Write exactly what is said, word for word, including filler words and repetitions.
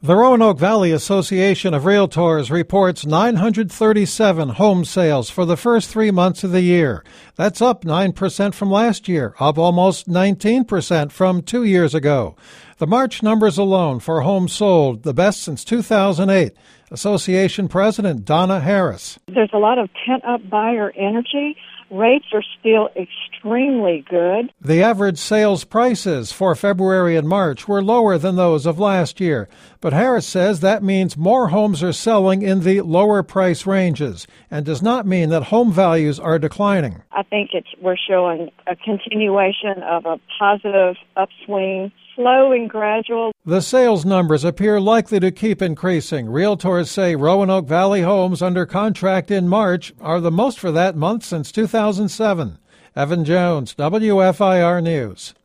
The Roanoke Valley Association of Realtors reports nine hundred thirty-seven home sales for the first three months of the year. That's up nine percent from last year, up almost nineteen percent from two years ago. The March numbers alone for homes sold, the best since two thousand eight. Association President Donna Harris. There's a lot of pent-up buyer energy. Rates are still extremely good. The average sales prices for February and March were lower than those of last year, but Harris says that means more homes are selling in the lower price ranges and does not mean that home values are declining. I think it's we're showing a continuation of a positive upswing, slow and gradual. The sales numbers appear likely to keep increasing. Realtors say Roanoke Valley homes under contract in March are the most for that month since two thousand seven. Evan Jones, W F I R News.